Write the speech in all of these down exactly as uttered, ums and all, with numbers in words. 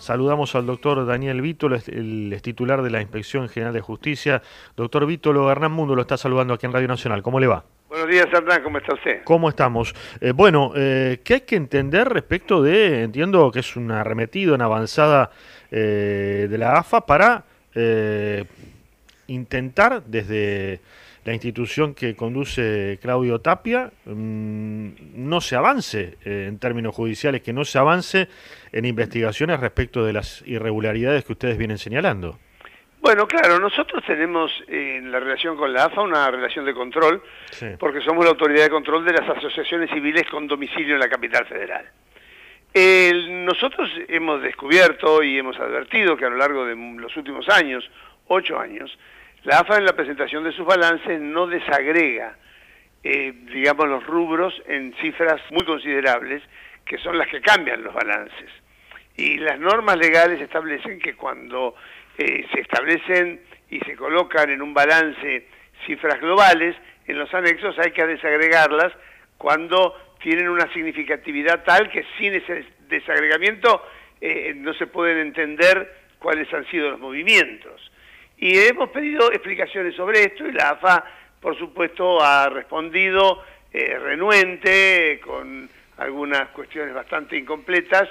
Saludamos al doctor Daniel Vítolo, el es titular de la Inspección General de Justicia. Doctor Vítolo, Hernán Mundo lo está saludando aquí en Radio Nacional. ¿Cómo le va? Buenos días, Hernán, ¿cómo está usted? ¿Cómo estamos? Eh, bueno, eh, ¿qué hay que entender respecto de, entiendo que es un arremetido, una avanzada eh, de la A F A para eh, intentar desde la institución que conduce Claudio Tapia, mmm, no se avance eh, en términos judiciales, que no se avance en investigaciones respecto de las irregularidades que ustedes vienen señalando? Bueno, claro, nosotros tenemos en la relación con la A F A una relación de control, sí, porque somos la autoridad de control de las asociaciones civiles con domicilio en la capital federal. El, nosotros hemos descubierto y hemos advertido que a lo largo de los últimos años, ocho años, la A F A en la presentación de sus balances no desagrega, eh, digamos, los rubros en cifras muy considerables, que son las que cambian los balances. Y las normas legales establecen que cuando eh, se establecen y se colocan en un balance cifras globales, en los anexos hay que desagregarlas cuando tienen una significatividad tal que sin ese desagregamiento eh, no se pueden entender cuáles han sido los movimientos. Y hemos pedido explicaciones sobre esto y la A F A, por supuesto, ha respondido eh, renuente, con algunas cuestiones bastante incompletas,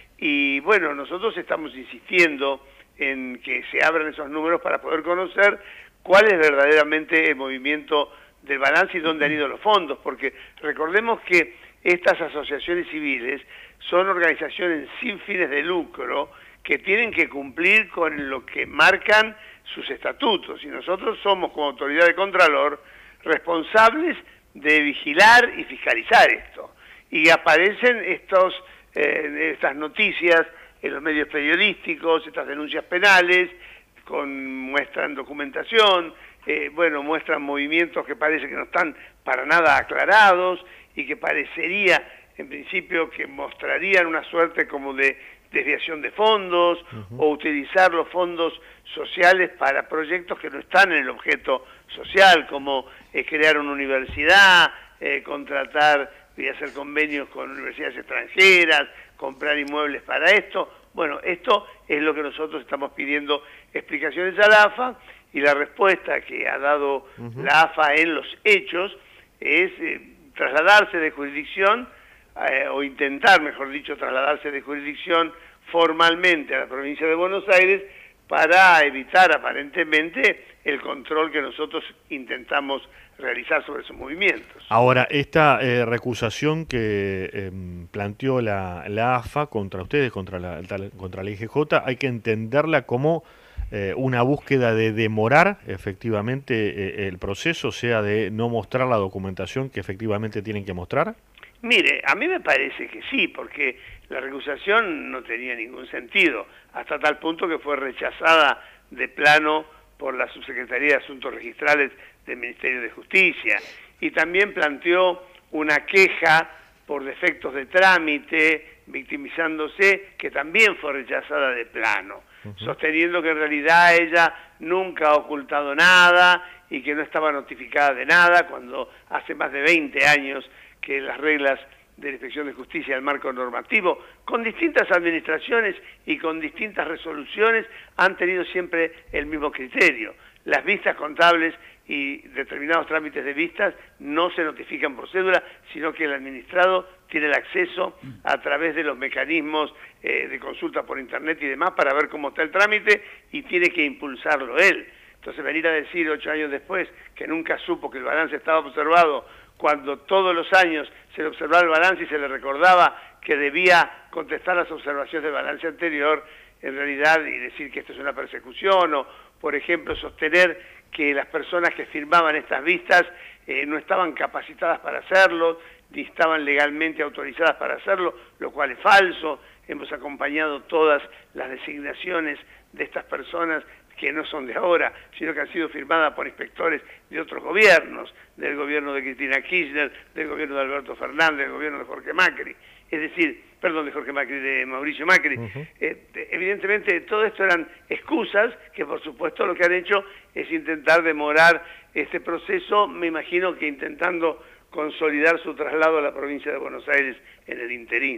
y bueno, nosotros estamos insistiendo en que se abran esos números para poder conocer cuál es verdaderamente el movimiento del balance y dónde han ido los fondos, porque recordemos que estas asociaciones civiles son organizaciones sin fines de lucro que tienen que cumplir con lo que marcan sus estatutos, y nosotros somos, como autoridad de Contralor, responsables de vigilar y fiscalizar esto. Y aparecen estos, eh, estas noticias en los medios periodísticos, estas denuncias penales, con, muestran documentación, eh, bueno, muestran movimientos que parece que no están para nada aclarados y que parecería, en principio, que mostrarían una suerte como de desviación de fondos, uh-huh, o utilizar los fondos sociales para proyectos que no están en el objeto social, como eh, crear una universidad, eh, contratar y hacer convenios con universidades extranjeras, comprar inmuebles para esto. Bueno, esto es lo que nosotros estamos pidiendo explicaciones a la A F A, y la respuesta que ha dado uh-huh. la A F A en los hechos es eh, trasladarse de jurisdicción, eh, o intentar, mejor dicho, trasladarse de jurisdicción formalmente a la provincia de Buenos Aires para evitar aparentemente el control que nosotros intentamos realizar sobre esos movimientos. Ahora, esta eh, recusación que eh, planteó la, la A F A contra ustedes, contra la, contra la I G J, hay que entenderla como eh, una búsqueda de demorar efectivamente eh, el proceso, o sea, de no mostrar la documentación que efectivamente tienen que mostrar. Mire, a mí me parece que sí, porque la recusación no tenía ningún sentido, hasta tal punto que fue rechazada de plano por la Subsecretaría de Asuntos Registrales del Ministerio de Justicia, y también planteó una queja por defectos de trámite, victimizándose, que también fue rechazada de plano, uh-huh, sosteniendo que en realidad ella nunca ha ocultado nada y que no estaba notificada de nada, cuando hace más de veinte años que las reglas de la Inspección de Justicia, el marco normativo, con distintas administraciones y con distintas resoluciones, han tenido siempre el mismo criterio. Las vistas contables y determinados trámites de vistas no se notifican por cédula, sino que el administrado tiene el acceso a través de los mecanismos eh, de consulta por internet y demás para ver cómo está el trámite, y tiene que impulsarlo él. Entonces, venir a decir ocho años después que nunca supo que el balance estaba observado, cuando todos los años se le observaba el balance y se le recordaba que debía contestar las observaciones del balance anterior, en realidad, y decir que esto es una persecución, o, por ejemplo, sostener que las personas que firmaban estas vistas eh, no estaban capacitadas para hacerlo, ni estaban legalmente autorizadas para hacerlo, lo cual es falso. Hemos acompañado todas las designaciones de estas personas, que no son de ahora, sino que han sido firmadas por inspectores de otros gobiernos, del gobierno de Cristina Kirchner, del gobierno de Alberto Fernández, del gobierno de Jorge Macri, es decir, perdón, de Jorge Macri, de Mauricio Macri. Uh-huh. eh, evidentemente, todo esto eran excusas que, por supuesto, lo que han hecho es intentar demorar este proceso, me imagino que intentando consolidar su traslado a la provincia de Buenos Aires en el interín.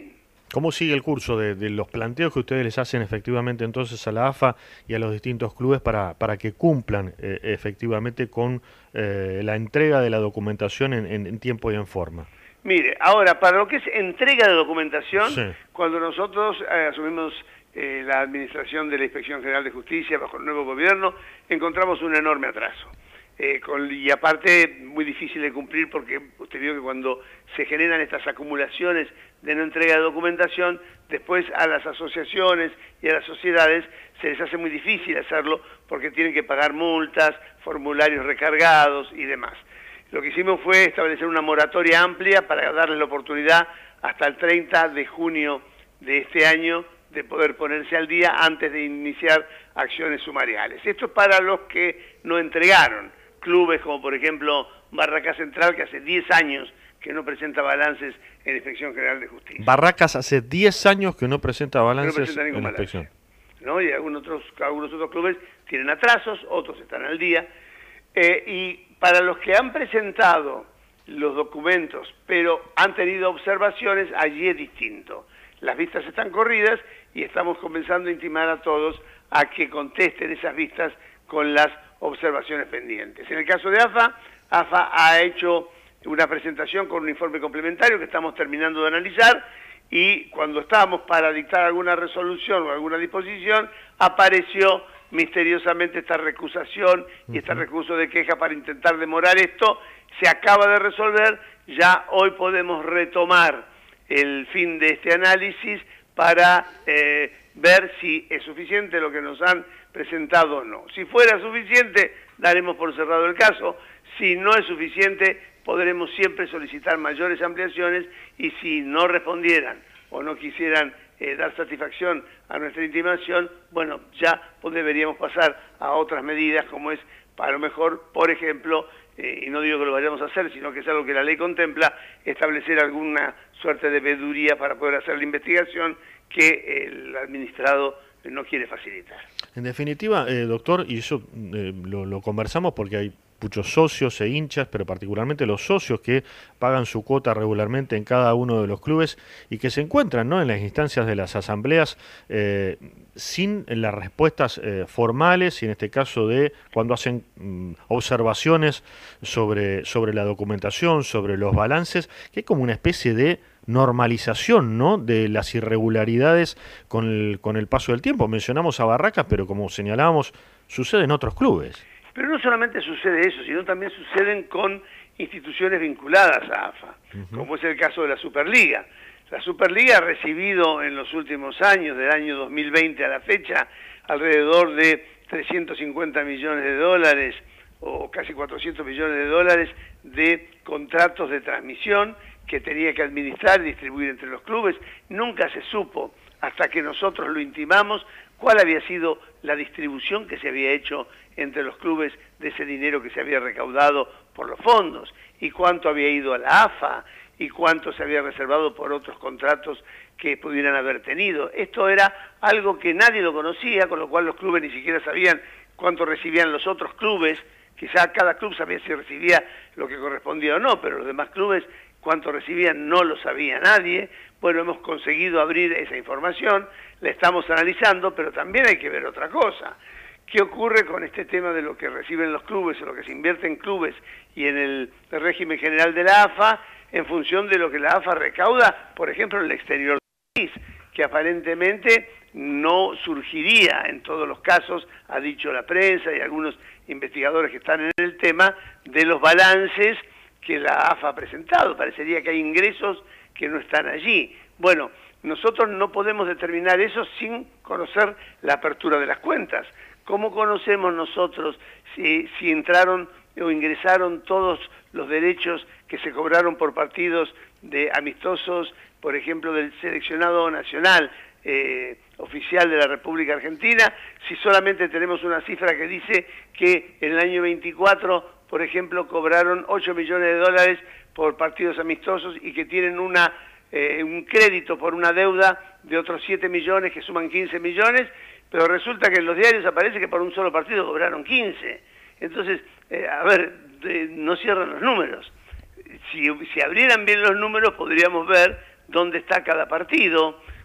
¿Cómo sigue el curso de, de los planteos que ustedes les hacen efectivamente entonces a la A F A y a los distintos clubes para, para que cumplan eh, efectivamente con eh, la entrega de la documentación en, en, en tiempo y en forma? Mire, ahora, para lo que es entrega de documentación, Sí. cuando nosotros eh, asumimos eh, la administración de la Inspección General de Justicia bajo el nuevo gobierno, encontramos un enorme atraso. Eh, con, y aparte, muy difícil de cumplir porque usted vio que cuando se generan estas acumulaciones de no entrega de documentación, después a las asociaciones y a las sociedades se les hace muy difícil hacerlo porque tienen que pagar multas, formularios recargados y demás. Lo que hicimos fue establecer una moratoria amplia para darles la oportunidad hasta el treinta de junio de este año de poder ponerse al día antes de iniciar acciones sumariales. Esto es para los que no entregaron. Clubes como por ejemplo Barracas Central, que hace diez años que no presenta balances en la Inspección General de Justicia. Barracas hace diez años que no presenta balances no presenta en la balance, inspección. ¿no? Y algunos otros, algunos otros clubes tienen atrasos, otros están al día. Eh, y para los que han presentado los documentos, pero han tenido observaciones, allí es distinto. Las vistas están corridas y estamos comenzando a intimar a todos a que contesten esas vistas con las observaciones pendientes. En el caso de A F A, A F A ha hecho una presentación con un informe complementario que estamos terminando de analizar y cuando estábamos para dictar alguna resolución o alguna disposición, apareció misteriosamente esta recusación y este recurso de queja para intentar demorar esto. Se acaba de resolver, ya hoy podemos retomar el fin de este análisis para eh, ver si es suficiente lo que nos han presentado o no. Si fuera suficiente, daremos por cerrado el caso. Si no es suficiente, podremos siempre solicitar mayores ampliaciones y si no respondieran o no quisieran eh, dar satisfacción a nuestra intimación, bueno, ya pues deberíamos pasar a otras medidas como es, a lo mejor, por ejemplo, eh, y no digo que lo vayamos a hacer, sino que es algo que la ley contempla, establecer alguna suerte de veeduría para poder hacer la investigación que el administrado no quiere facilitar. En definitiva, eh, doctor, y eso eh, lo, lo conversamos porque hay muchos socios e hinchas, pero particularmente los socios que pagan su cuota regularmente en cada uno de los clubes y que se encuentran, ¿no?, en las instancias de las asambleas eh, sin las respuestas eh, formales y en este caso de cuando hacen mm, observaciones sobre, sobre la documentación, sobre los balances, que hay como una especie de normalización, ¿no?, de las irregularidades con el, con el paso del tiempo. Mencionamos a Barracas, pero como señalábamos, sucede en otros clubes. Pero no solamente sucede eso, sino también suceden con instituciones vinculadas a A F A, uh-huh. como es el caso de la Superliga. La Superliga ha recibido en los últimos años, del año dos mil veinte a la fecha, alrededor de trescientos cincuenta millones de dólares o casi cuatrocientos millones de dólares de contratos de transmisión que tenía que administrar y distribuir entre los clubes. Nunca se supo, hasta que nosotros lo intimamos, cuál había sido la distribución que se había hecho entre los clubes de ese dinero que se había recaudado por los fondos, y cuánto había ido a la A F A, y cuánto se había reservado por otros contratos que pudieran haber tenido. Esto era algo que nadie lo conocía, con lo cual los clubes ni siquiera sabían cuánto recibían los otros clubes. Quizá cada club sabía si recibía lo que correspondía o no, pero los demás clubes cuánto recibían no lo sabía nadie. Bueno, hemos conseguido abrir esa información, la estamos analizando, pero también hay que ver otra cosa. ¿Qué ocurre con este tema de lo que reciben los clubes o lo que se invierte en clubes y en el régimen general de la A F A en función de lo que la A F A recauda, por ejemplo, en el exterior del país, que aparentemente no surgiría en todos los casos, ha dicho la prensa y algunos investigadores que están en el tema, de los balances que la A F A ha presentado? Parecería que hay ingresos que no están allí. Bueno, nosotros no podemos determinar eso sin conocer la apertura de las cuentas. ¿Cómo conocemos nosotros si, si entraron o ingresaron todos los derechos que se cobraron por partidos de amistosos, por ejemplo, del seleccionado nacional eh, oficial de la República Argentina, si solamente tenemos una cifra que dice que en el año veinticuatro, por ejemplo, cobraron ocho millones de dólares por partidos amistosos y que tienen una eh, un crédito por una deuda de otros siete millones que suman quince millones, pero resulta que en los diarios aparece que por un solo partido cobraron quince. Entonces, eh, a ver, eh, no cierran los números. Si, si abrieran bien los números podríamos ver dónde está cada partido,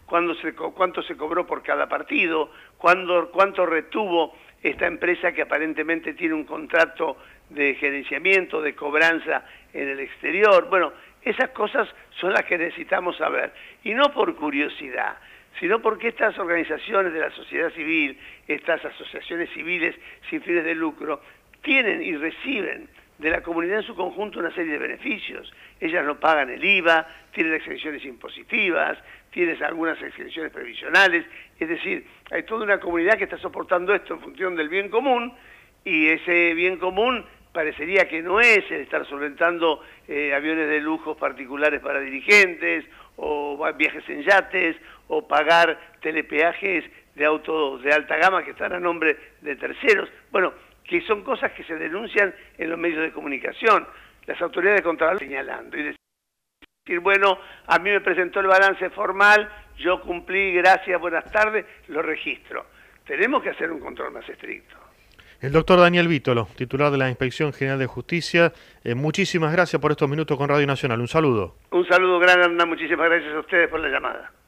cuánto se, cuánto se cobró por cada partido, cuándo, cuánto retuvo esta empresa que aparentemente tiene un contrato de gerenciamiento, de cobranza en el exterior. Bueno, esas cosas son las que necesitamos saber, y no por curiosidad, sino porque estas organizaciones de la sociedad civil, estas asociaciones civiles sin fines de lucro, tienen y reciben de la comunidad en su conjunto una serie de beneficios. Ellas no pagan el I V A, tienen exenciones impositivas, tienen algunas exenciones previsionales, es decir, hay toda una comunidad que está soportando esto en función del bien común, y ese bien común parecería que no es el estar solventando eh, aviones de lujos particulares para dirigentes, o viajes en yates, o pagar telepeajes de autos de alta gama que están a nombre de terceros. Bueno, que son cosas que se denuncian en los medios de comunicación. Las autoridades de control señalando y decir, bueno, a mí me presentó el balance formal, yo cumplí, gracias, buenas tardes, lo registro. Tenemos que hacer un control más estricto. El doctor Daniel Vítolo, titular de la Inspección General de Justicia, eh, muchísimas gracias por estos minutos con Radio Nacional. Un saludo. Un saludo grande, muchísimas gracias a ustedes por la llamada.